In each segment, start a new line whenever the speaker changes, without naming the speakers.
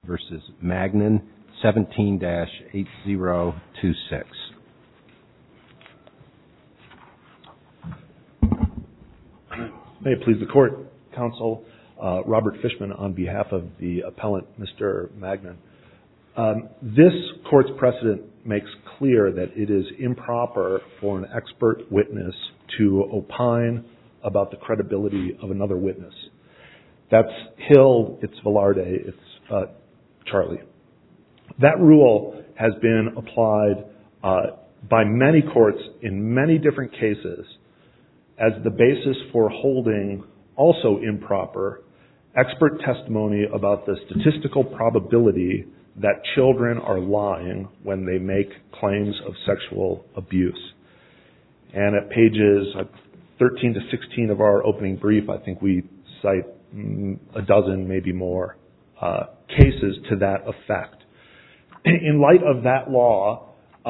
versus Magnan, 17-8026.
May it please the Court, Counsel Robert Fishman on behalf of the appellant, Mr. Magnan. This Court's precedent makes clear that it is improper for an expert witness to opine about the credibility of another witness. That's Hill, it's Velarde, it's Charlie. That rule has been applied by many courts in many different cases as the basis for holding also improper expert testimony about the statistical probability that children are lying when they make claims of sexual abuse. And at pages 13 to 16 of our opening brief, I think we cite a dozen, maybe more, cases to that effect. In light of that law,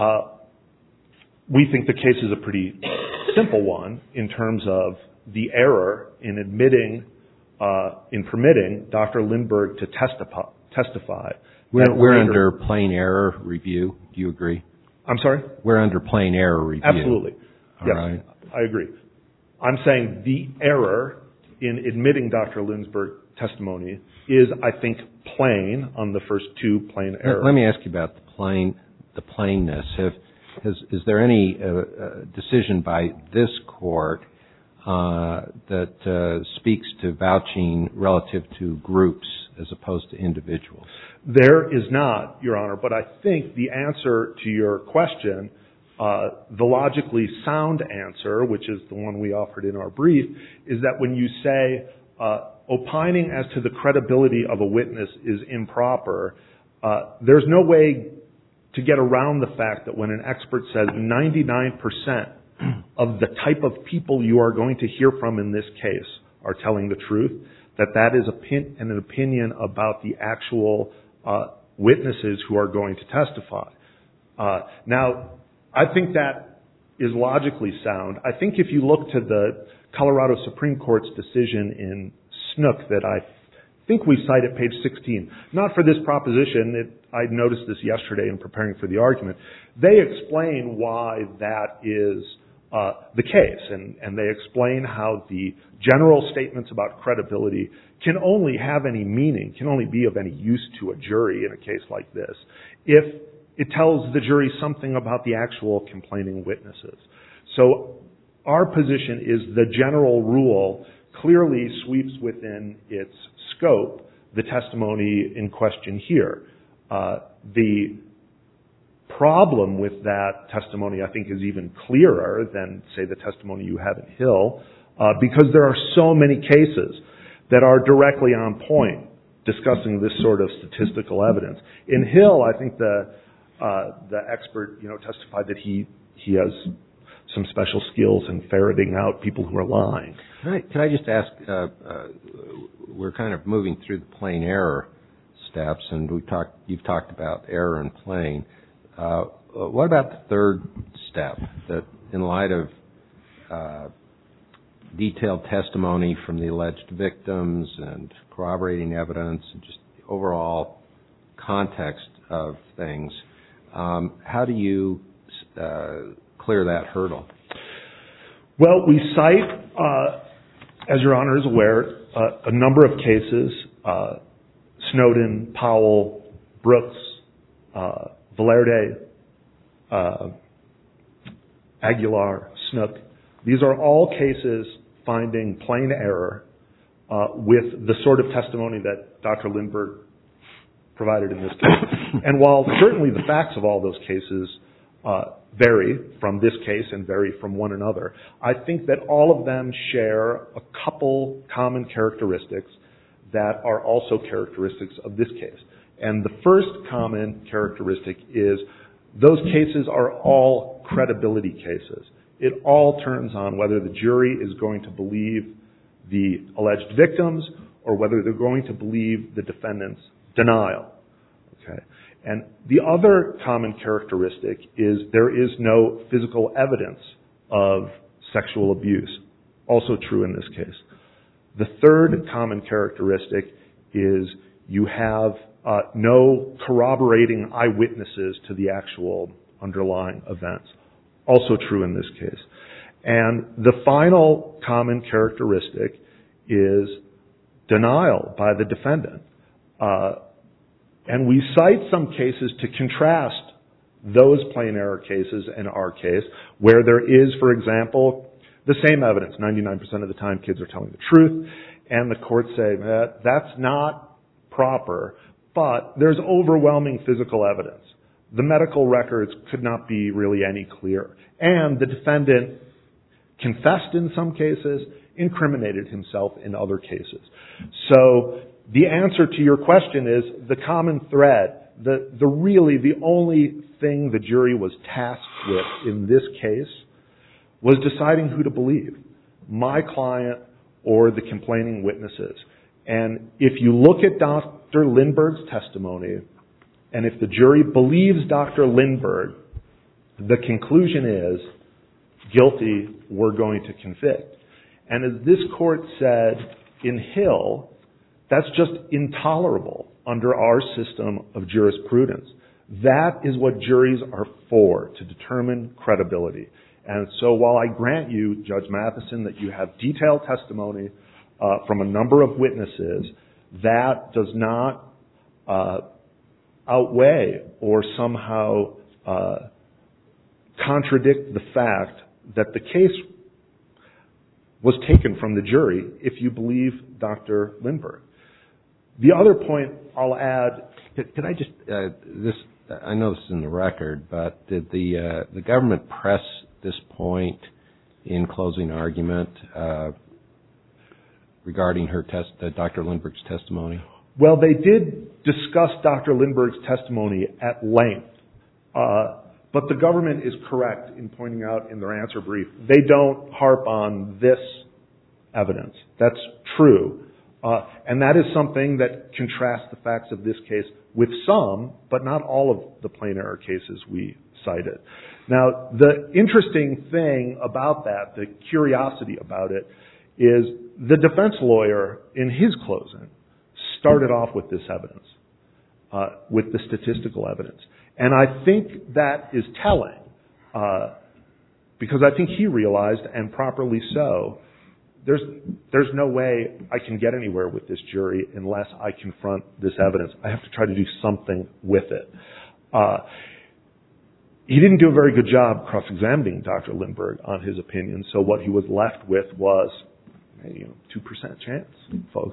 we think the case is a pretty simple one in terms of the error in in permitting Dr. Lindberg to testify.
We're under plain error review. Do you agree?
I'm sorry?
We're under plain error review.
Absolutely.
All
yes,
right.
I agree. I'm saying the error in admitting Dr. Lindberg's testimony is, I think, plain on the first two plain errors.
Let me ask you about the plainness. Is there any decision by this court that speaks to vouching relative to groups as opposed to individuals?
There is not, Your Honor, but I think the answer to your question, the logically sound answer, which is the one we offered in our brief, is that when you say opining as to the credibility of a witness is improper, there's no way to get around the fact that when an expert says 99% of the type of people you are going to hear from in this case are telling the truth, that is an opinion about the actual witnesses who are going to testify. Now, I think that is logically sound. I think if you look to the Colorado Supreme Court's decision in Snook that I think we cite at page 16, not for this proposition, I noticed this yesterday in preparing for the argument, they explain why that is the case, and they explain how the general statements about credibility can only have any meaning, can only be of any use to a jury in a case like this, if it tells the jury something about the actual complaining witnesses. So our position is the general rule clearly sweeps within its scope the testimony in question here. The problem with that testimony, I think, is even clearer than, say, the testimony you have in Hill, because there are so many cases that are directly on point discussing this sort of statistical evidence. In Hill, I think the expert, testified that he has some special skills in ferreting out people who are lying.
Can I just ask, we're kind of moving through the plain error steps, and you've talked about error and plain. What about the third step, that in light of detailed testimony from the alleged victims and corroborating evidence and just the overall context of things, how do you clear that hurdle?
Well, we cite, as Your Honor is aware, a number of cases, Snowden, Powell, Brooks, Velarde, Aguilar, Snook. These are all cases finding plain error with the sort of testimony that Dr. Lindberg provided in this case. And while certainly the facts of all those cases vary from this case and vary from one another, I think that all of them share a couple common characteristics that are also characteristics of this case. And the first common characteristic is those cases are all credibility cases. It all turns on whether the jury is going to believe the alleged victims or whether they're going to believe the defendant's denial. Okay. And the other common characteristic is there is no physical evidence of sexual abuse. Also true in this case. The third common characteristic is You have no corroborating eyewitnesses to the actual underlying events. Also true in this case. And the final common characteristic is denial by the defendant. And we cite some cases to contrast those plain error cases and our case, where there is, for example, the same evidence. 99% of the time kids are telling the truth, and the courts say that's not proper, but there's overwhelming physical evidence. The medical records could not be really any clearer. And the defendant confessed in some cases, incriminated himself in other cases. So the answer to your question is the common thread, the only thing the jury was tasked with in this case was deciding who to believe, my client or the complaining witnesses. And if you look at Dr. Lindberg's testimony, and if the jury believes Dr. Lindberg, the conclusion is guilty, we're going to convict. And as this court said in Hill, that's just intolerable under our system of jurisprudence. That is what juries are for, to determine credibility. And so while I grant you, Judge Matheson, that you have detailed testimony from a number of witnesses, that does not outweigh or somehow contradict the fact that the case was taken from the jury if you believe Dr. Lindberg. The other point I'll add...
Could I just... I know this is in the record, but did the government press this point in closing argument regarding Dr. Lindberg's testimony?
Well, they did discuss Dr. Lindberg's testimony at length, but the government is correct in pointing out in their answer brief, they don't harp on this evidence. That's true. And that is something that contrasts the facts of this case with some, but not all of the plain error cases we cited. Now, the interesting thing about that, the curiosity about it, is the defense lawyer in his closing started off with this evidence, with the statistical evidence. And I think that is telling, because I think he realized, and properly so, there's no way I can get anywhere with this jury unless I confront this evidence. I have to try to do something with it. He didn't do a very good job cross-examining Dr. Lindberg on his opinion, so what he was left with was 2% chance, folks.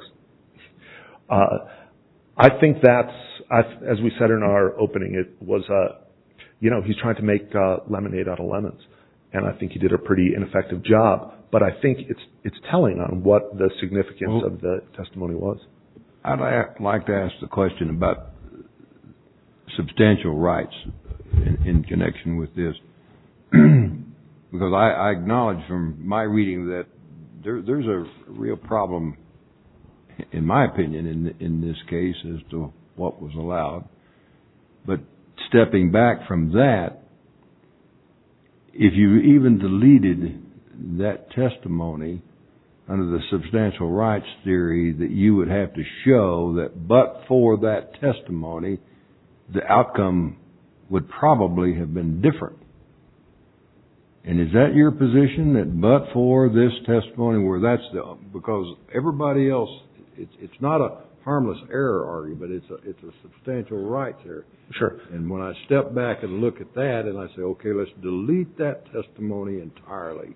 I think that's, as we said in our opening, it was, he's trying to make lemonade out of lemons. And I think he did a pretty ineffective job. But I think it's telling on what the significance of the testimony was.
I'd like to ask the question about substantial rights in connection with this. Because I acknowledge from my reading that there's a real problem, in my opinion, in this case as to what was allowed. But stepping back from that, if you even deleted that testimony under the substantial rights theory, that you would have to show that but for that testimony, the outcome would probably have been different. And is that your position, that but for this testimony, because everybody else, it's not a harmless error argument, it's a substantial rights error.
Sure.
And when I step back and look at that and I say, okay, let's delete that testimony entirely,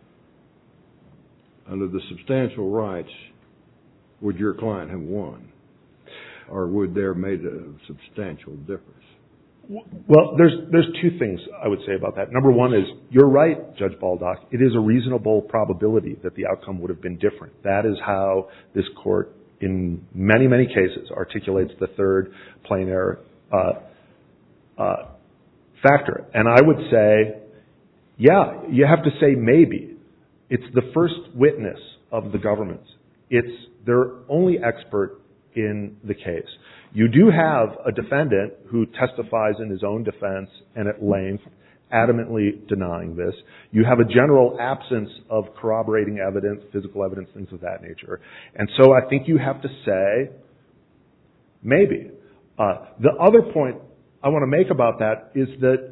under the substantial rights, would your client have won? Or would there have made a substantial difference?
Well, there's two things I would say about that. Number one is, you're right, Judge Baldock, it is a reasonable probability that the outcome would have been different. That is how this court, in many, many cases, articulates the third plain error factor. And I would say, yeah, you have to say maybe. It's the first witness of the government. It's their only expert in the case. You do have a defendant who testifies in his own defense and at length, adamantly denying this. You have a general absence of corroborating evidence, physical evidence, things of that nature. And so I think you have to say, Maybe. The other point I want to make about that is that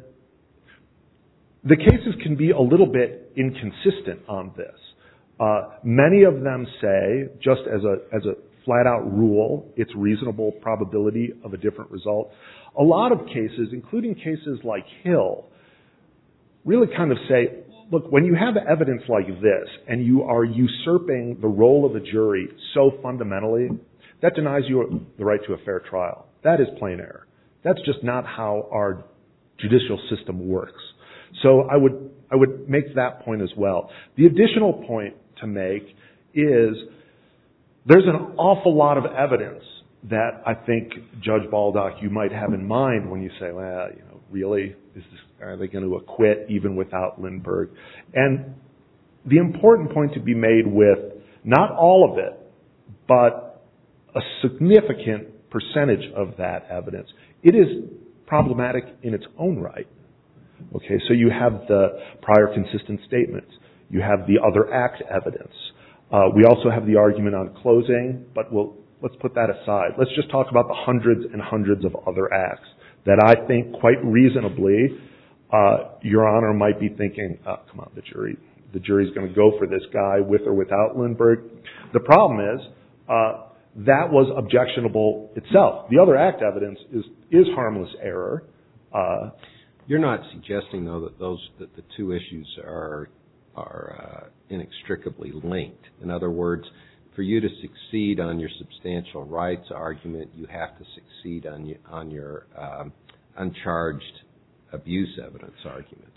the cases can be a little bit inconsistent on this. Many of them say, just as a flat-out rule, it's reasonable probability of a different result. A lot of cases, including cases like Hill, really kind of say, look, when you have evidence like this and you are usurping the role of a jury so fundamentally, that denies you the right to a fair trial. That is plain error. That's just not how our judicial system works. So I would make that point as well. The additional point to make is there's an awful lot of evidence that I think, Judge Baldock, you might have in mind when you say, well, really, are they going to acquit even without Lindbergh? And the important point to be made with not all of it, but a significant percentage of that evidence, it is problematic in its own right. Okay, so you have the prior consistent statements. You have the other act evidence. We also have the argument on closing, but let's put that aside. Let's just talk about the hundreds and hundreds of other acts that I think quite reasonably, Your Honor might be thinking, oh, come on, the jury's going to go for this guy with or without Lindbergh. The problem is, that was objectionable itself. The other act evidence is harmless error.
You're not suggesting, though, that the two issues are inextricably linked. In other words, for you to succeed on your substantial rights argument, you have to succeed on your uncharged abuse evidence argument.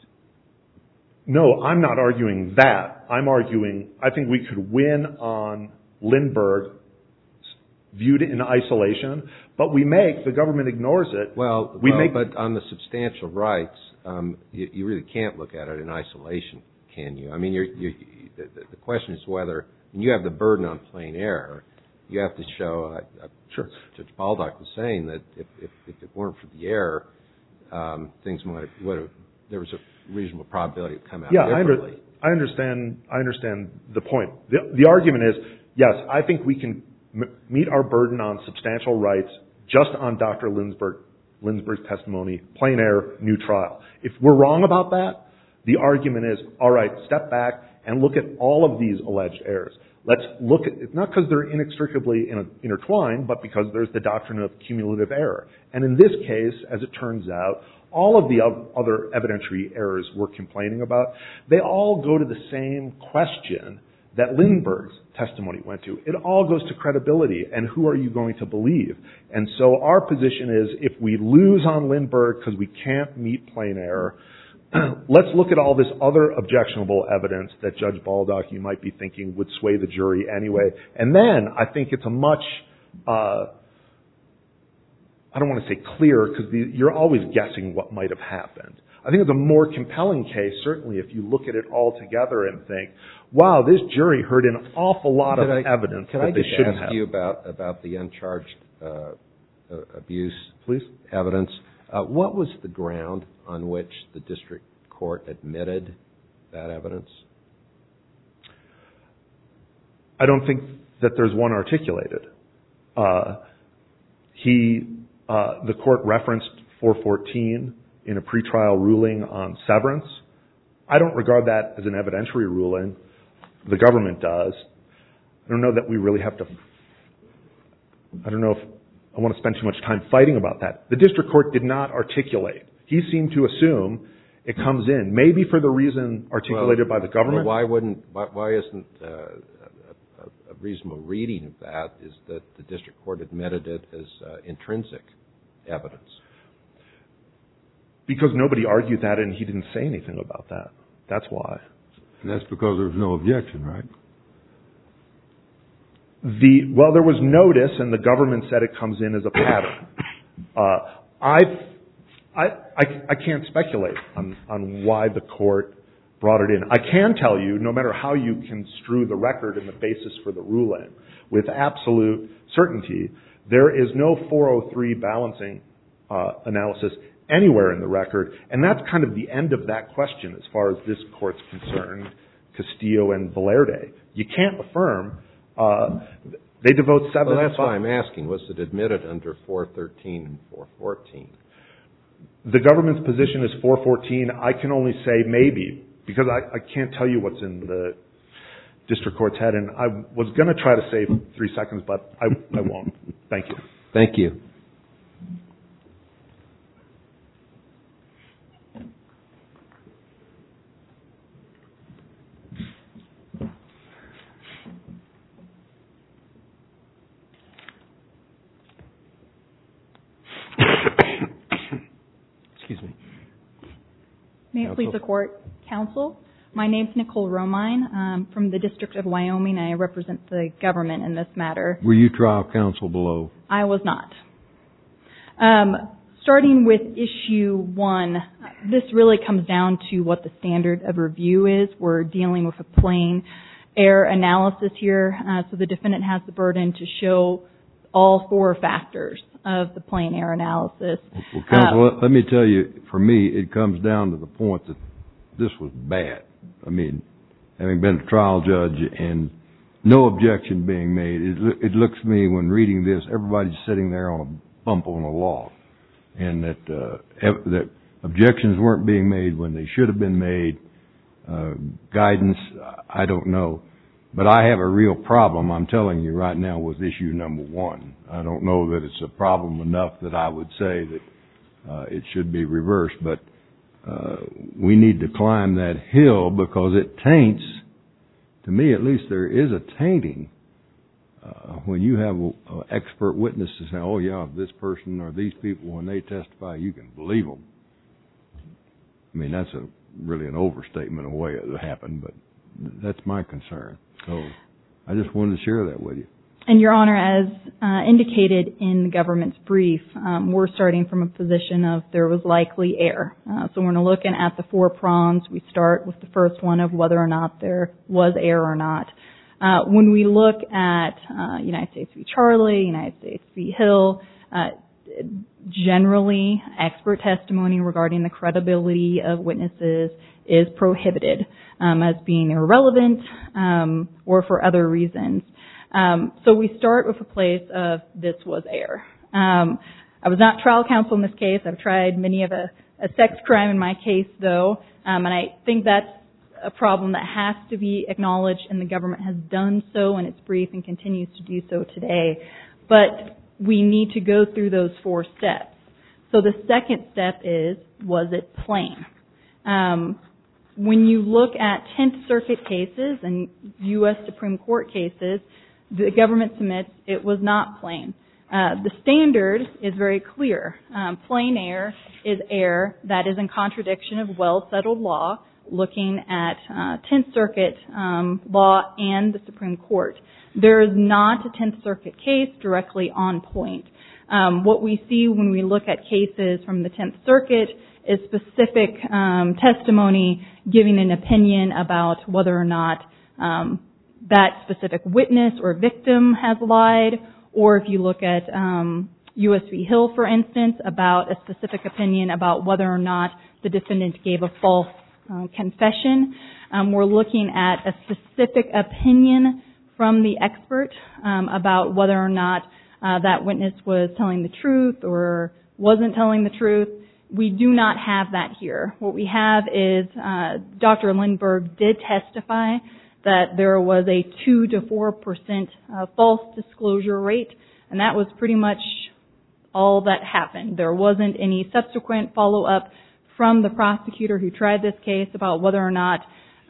No, I'm not arguing that. I'm arguing I think we could win on Lindbergh viewed in isolation, but the government ignores it.
But on the substantial rights, you really can't look at it in isolation, can you? I mean, the question is whether, and you have the burden on plain error, you have to show,
sure.
Judge Baldock was saying that if it weren't for the error, things there was a reasonable probability it would come out differently.
I understand the point. The argument is, yes, I think we can meet our burden on substantial rights just on Dr. Lindbergh's testimony, plain error, new trial. If we're wrong about that, the argument is, all right, step back and look at all of these alleged errors. Let's look at it, not because they're inextricably intertwined, but because there's the doctrine of cumulative error. And in this case, as it turns out, all of the other evidentiary errors we're complaining about, they all go to the same question that Lindbergh's testimony went to. It all goes to credibility and who are you going to believe. And so our position is if we lose on Lindbergh because we can't meet plain error, let's look at all this other objectionable evidence that Judge Baldock, you might be thinking, would sway the jury anyway. And then I think it's a much, I don't want to say clear because you're always guessing what might have happened. I think it's a more compelling case, certainly, if you look at it all together and think, wow, this jury heard an awful lot of evidence that they shouldn't have.
Can I just ask you about the uncharged abuse
Please?
Evidence? What was the ground on which the district court admitted that evidence?
I don't think that there's one articulated. The court referenced 414 in a pretrial ruling on severance. I don't regard that as an evidentiary ruling. The government does. I don't know that we really have to, I don't know if I want to spend too much time fighting about that. The district court did not articulate. He seemed to assume it comes in, maybe for the reason articulated by the government.
Well, why isn't a reasonable reading of that is that the district court admitted it as intrinsic evidence?
Because nobody argued that and he didn't say anything about that. That's why.
And that's because there was no objection, right?
Well, there was notice and the government said it comes in as a pattern. I can't speculate on why the court brought it in. I can tell you, no matter how you construe the record and the basis for the ruling, with absolute certainty, there is no 403 balancing analysis anywhere in the record, and that's kind of the end of that question as far as this court's concerned, Castillo and Valerde. You can't affirm. They devote 7
Well, that's why I'm asking. Was it admitted under 413 and 414?
The government's position is 414. I can only say maybe, because I can't tell you what's in the district court's head, and I was going to try to save 3 seconds, but I won't. Thank you.
Thank you. Excuse me.
May it please the court, counsel. My name's Nicole Romine. I'm from the District of Wyoming. I represent the government in this matter.
Were you trial counsel below?
I was not. Starting with issue 1, this really comes down to what the standard of review is. We're dealing with a plain error analysis here, so the defendant has the burden to show all 4 factors of the plain error analysis.
Well, counsel, let me tell you, for me, it comes down to the point that this was bad. I mean, having been a trial judge and no objection being made, it looks to me when reading this, everybody's sitting there on a bump on a log, and that objections weren't being made when they should have been made. Guidance, I don't know. But I have a real problem, I'm telling you right now, with issue number 1. I don't know that it's a problem enough that I would say that it should be reversed, but we need to climb that hill because it taints, to me at least there is a tainting when you have an expert witness to say, oh yeah, this person or these people, when they testify, you can believe them. I mean, that's really an overstatement of the way it happened, but that's my concern. So I just wanted to share that with you.
And Your Honor, as indicated in the government's brief, we're starting from a position of there was likely error. So we're looking at the 4 prongs. We start with the first one of whether or not there was error or not. When we look at United States v. Charlie, United States v. Hill, generally expert testimony regarding the credibility of witnesses is prohibited as being irrelevant or for other reasons. So we start with a place of this was error. I was not trial counsel in this case. I've tried many of a sex crime in my case, though, and I think that's a problem that has to be acknowledged, and the government has done so in its brief and continues to do so today. But we need to go through those 4 steps. So the second step is, was it plain? When you look at 10th Circuit cases and U.S. Supreme Court cases, the government submits it was not plain. The standard is very clear. Plain error is error that is in contradiction of well-settled law, looking at 10th Circuit law and the Supreme Court. There is not a 10th Circuit case directly on point. What we see when we look at cases from the 10th Circuit is specific testimony giving an opinion about whether or not that specific witness or victim has lied, or if you look at U.S. v. Hill, for instance, about a specific opinion about whether or not the defendant gave a false confession. We're looking at a specific opinion from the expert about whether or not that witness was telling the truth or wasn't telling the truth. We do not have that here. What we have is Dr. Lindberg did testify that there was a 2 to 4% false disclosure rate, and that was pretty much all that happened. There wasn't any subsequent follow-up from the prosecutor who tried this case about whether or not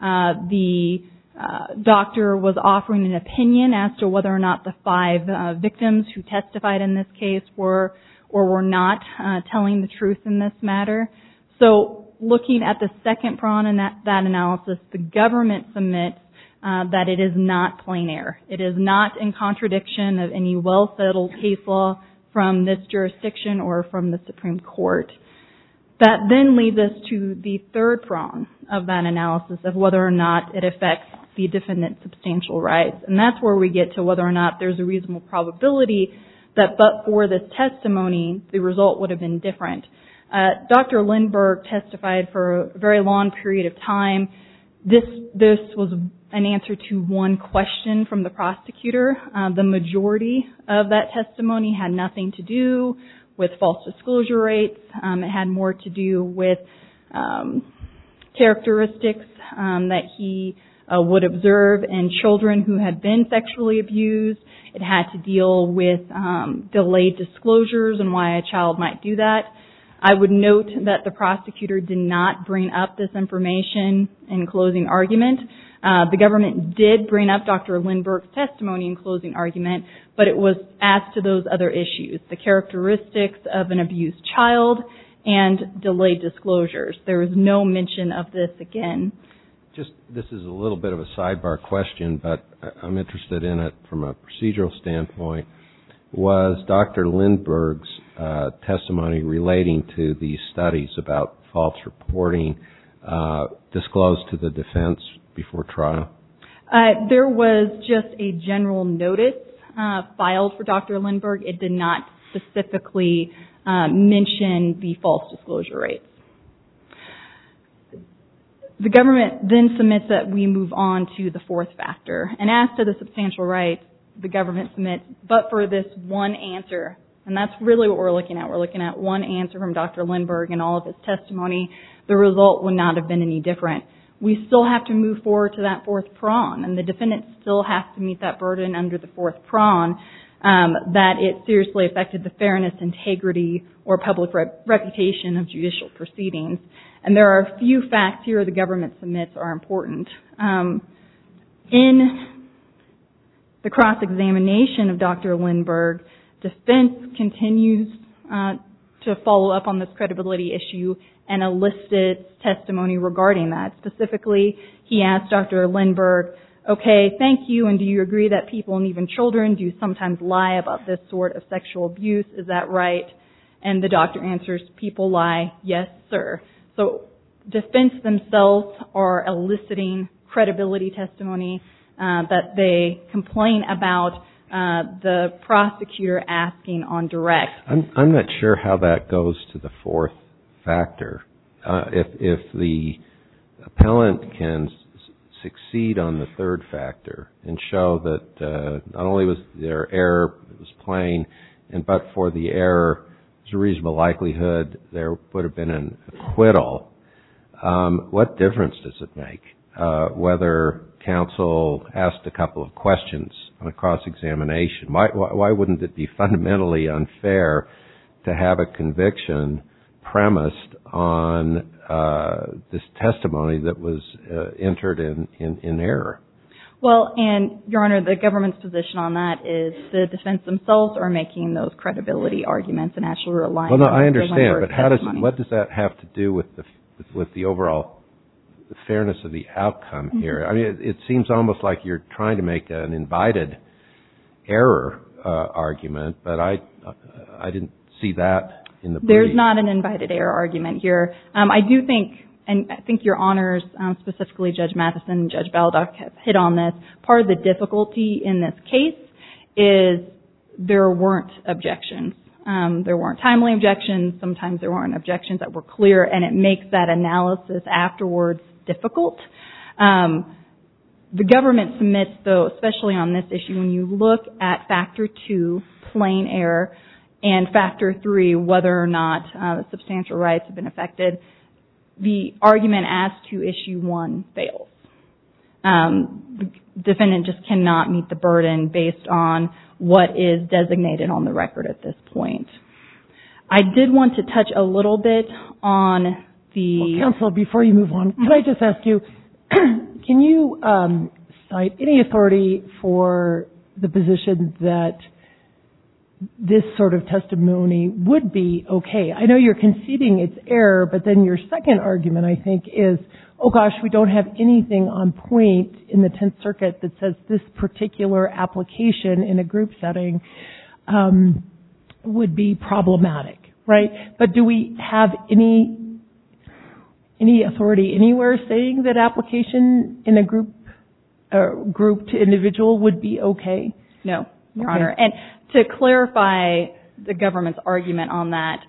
the doctor was offering an opinion as to whether or not the 5 victims who testified in this case were or were not telling the truth in this matter. So looking at the second prong in that analysis, the government submits that it is not plain error. It is not in contradiction of any well-settled case law from this jurisdiction or from the Supreme Court. That then leads us to the third prong of that analysis of whether or not it affects the defendant's substantial rights. And that's where we get to whether or not there's a reasonable probability that but for this testimony, the result would have been different. Dr. Lindberg testified for a very long period of time. This was an answer to one question from the prosecutor. The majority of that testimony had nothing to do with false disclosure rates. It had more to do with characteristics that he would observe in children who had been sexually abused. It had to deal with delayed disclosures and why a child might do that. I would note that the prosecutor did not bring up this information in closing argument. The government did bring up Dr. Lindberg's testimony in closing argument, but it was as to those other issues, the characteristics of an abused child and delayed disclosures. There was no mention of this again.
This is a little bit of a sidebar question, but I'm interested in it from a procedural standpoint. Was Dr. Lindberg's testimony relating to these studies about false reporting disclosed to the defense before trial?
There was just a general notice filed for Dr. Lindberg. It did not specifically mention the false disclosure rates. The government then submits that we move on to the fourth factor. And as to the substantial rights, the government submits, but for this one answer, and that's really what we're looking at. We're looking at one answer from Dr. Lindberg and all of his testimony. The result would not have been any different. We still have to move forward to that fourth prong, and the defendant still has to meet that burden under the fourth prong, that it seriously affected the fairness, integrity, or public reputation of judicial proceedings. And there are a few facts here the government submits are important. In the cross-examination of Dr. Lindberg, defense continues to follow up on this credibility issue and elicits testimony regarding that. Specifically, he asked Dr. Lindberg, okay, thank you, and do you agree that people and even children do sometimes lie about this sort of sexual abuse? Is that right? And the doctor answers, people lie, yes, sir. So defense themselves are eliciting credibility testimony that they complain about the prosecutor asking on direct.
I'm not sure how that goes to the fourth factor. If the appellant can succeed on the third factor and show that not only was their error, it was plain, but for the error, there's a reasonable likelihood there would have been an acquittal, what difference does it make whether counsel asked a couple of questions on a cross-examination? Why wouldn't it be fundamentally unfair to have a conviction premised on this testimony that was entered in error?
Well, and, Your Honor, the government's position on that is the defense themselves are making those credibility arguments and actually relying on the
I understand, but
testimony.
what does that have to do with the overall fairness of the outcome here? I mean, it seems almost like you're trying to make an invited error argument, but I didn't see that in the brief.
There's not an invited error argument here. I do think, and I think Your Honors, specifically Judge Matheson and Judge Baldock, have hit on this. Part of the difficulty in this case is there weren't objections. There weren't timely objections. Sometimes there weren't objections that were clear, and it makes that analysis afterwards difficult. The government submits, though, especially on this issue, when you look at Factor 2, plain error, and Factor 3, whether or not substantial rights have been affected, the argument as to Issue 1 fails. The defendant just cannot meet the burden based on what is designated on the record at this point. I did want to touch a little bit on the...
Well, counsel, before you move on, can I just ask you, can you cite any authority for the position that this sort of testimony would be okay? I know you're conceding it's error, but then your second argument, I think, is, oh gosh, we don't have anything on point in the Tenth Circuit that says this particular application in a group setting would be problematic, right? But do we have any authority anywhere saying that application in a group to individual would be okay?
No, Your Honor. And to clarify the government's argument on that,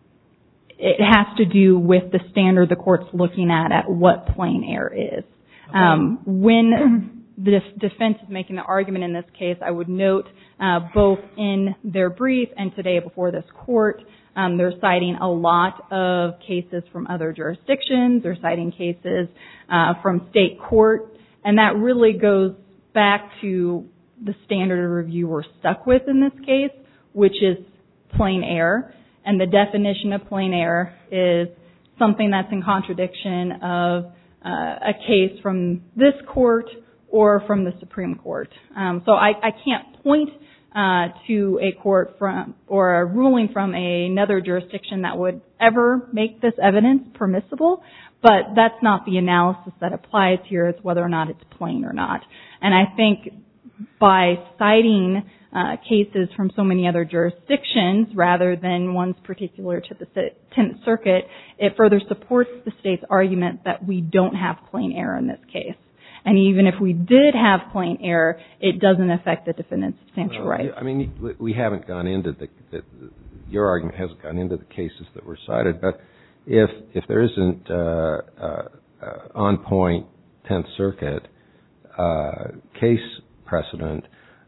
it has to do with the standard the court's looking at what plain error is. When the defense is making the argument in this case, I would note both in their brief and today before this court, they're citing a lot of cases from other jurisdictions. They're citing cases from state court. And that really goes back to the standard of review we're stuck with in this case, which is plain error. And the definition of plain error is something that's in contradiction of a case from this court or from the Supreme Court. So I can't point to a court from or a ruling from another jurisdiction that would ever make this evidence permissible, but that's not the analysis that applies here. It's whether or not it's plain or not. And I think by citing cases from so many other jurisdictions rather than ones particular to the 10th Circuit, it further supports the state's argument that we don't have plain error in this case. And even if we did have plain error, it doesn't affect the defendant's substantial rights.
I mean, we haven't gone into your argument hasn't gone into the cases that were cited, but if there isn't on point 10th Circuit case precedent,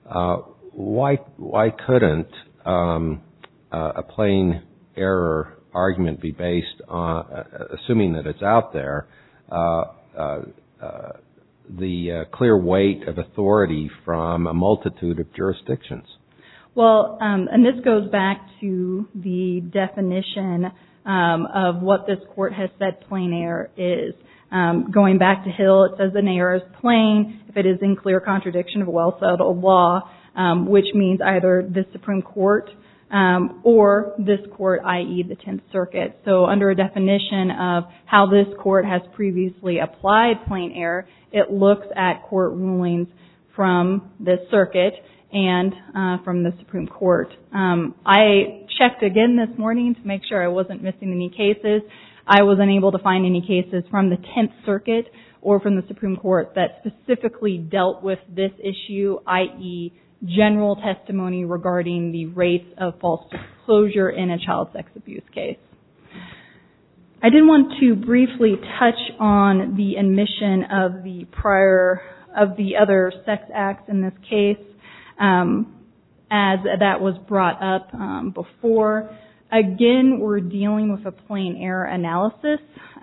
why couldn't a plain error argument be based on, assuming that it's out there, the clear weight of authority from a multitude of jurisdictions?
Well, and this goes back to the definition of what this court has said plain error is. Going back to Hill, it says an error is plain if it is in clear contradiction of a well-settled law, which means either the Supreme Court or this court, i.e. the 10th Circuit. So under a definition of how this court has previously applied plain error, it looks at court rulings from this circuit and from the Supreme Court. I checked again this morning to make sure I wasn't missing any cases. I was unable to find any cases from the 10th Circuit or from the Supreme Court that specifically dealt with this issue, i.e. general testimony regarding the rates of false disclosure in a child sex abuse case. I did want to briefly touch on the admission of the other sex acts in this case, as that was brought up before. Again, we're dealing with a plain error analysis.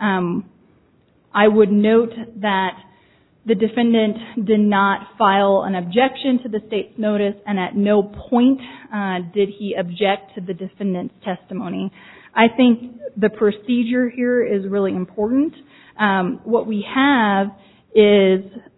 I would note that the defendant did not file an objection to the state's notice, and at no point did he object to the defendant's testimony. I think the procedure here is really important. What we have is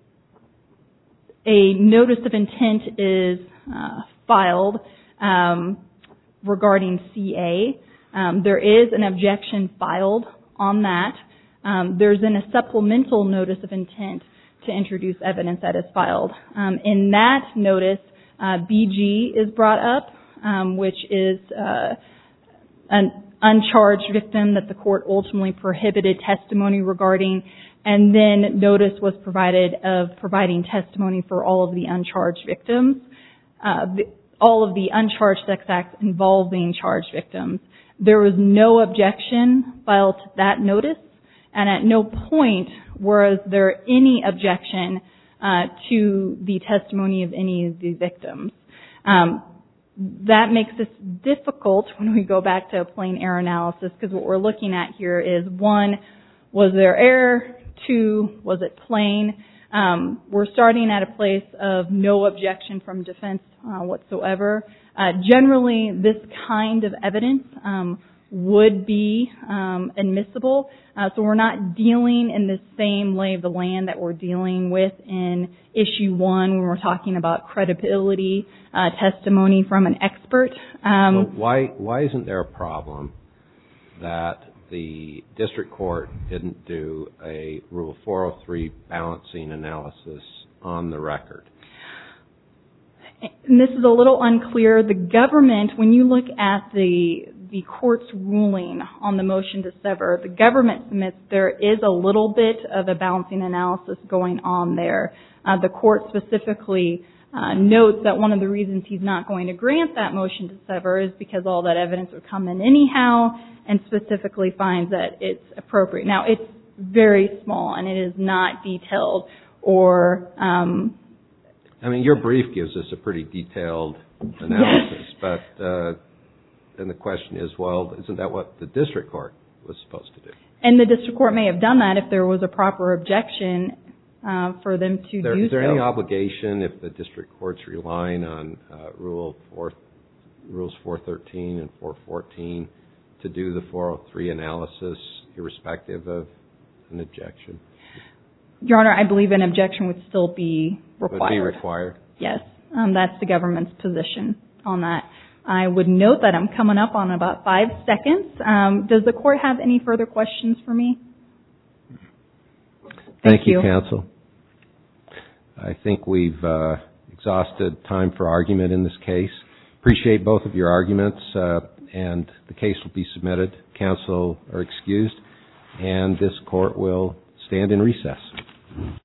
a notice of intent is filed regarding CA. There is an objection filed on that. There's then a supplemental notice of intent to introduce evidence that is filed. In that notice, BG is brought up, which is an uncharged victim that the court ultimately prohibited testimony regarding, and then notice was provided of providing testimony for all of the uncharged victims, all of the uncharged sex acts involving charged victims. There was no objection filed to that notice, and at no point was there any objection to the testimony of any of the victims. That makes this difficult when we go back to a plain error analysis, because what we're looking at here is, one, was there error? Two, was it plain? We're starting at a place of no objection from defense whatsoever. Generally, this kind of evidence would be admissible. So we're not dealing in the same lay of the land that we're dealing with in Issue 1 when we're talking about credibility, testimony from an expert.
Why isn't there a problem that the district court didn't do a Rule 403 balancing analysis on the record?
And this is a little unclear. The government, when you look at the court's ruling on the motion to sever, the government submits there is a little bit of a balancing analysis going on there. The court specifically notes that one of the reasons he's not going to grant that motion to sever is because all that evidence would come in anyhow, and specifically finds that it's appropriate. Now, it's very small and it is not detailed or
I mean, your brief gives us a pretty detailed analysis, but then the question is, well, isn't that what the district court was supposed to do?
And the district court may have done that if there was a proper objection for them to do so.
Is there any obligation if the district court's relying on Rules 413 and 414 to do the 403 analysis irrespective of an objection?
Your Honor, I believe an objection would still be required.
Would be required?
Yes. That's the government's position on that. I would note that I'm coming up on about 5 seconds. Does the court have any further questions for me?
Thank you, counsel. I think we've exhausted time for argument in this case. Appreciate both of your arguments, and the case will be submitted. Counsel are excused, and this court will stand in recess.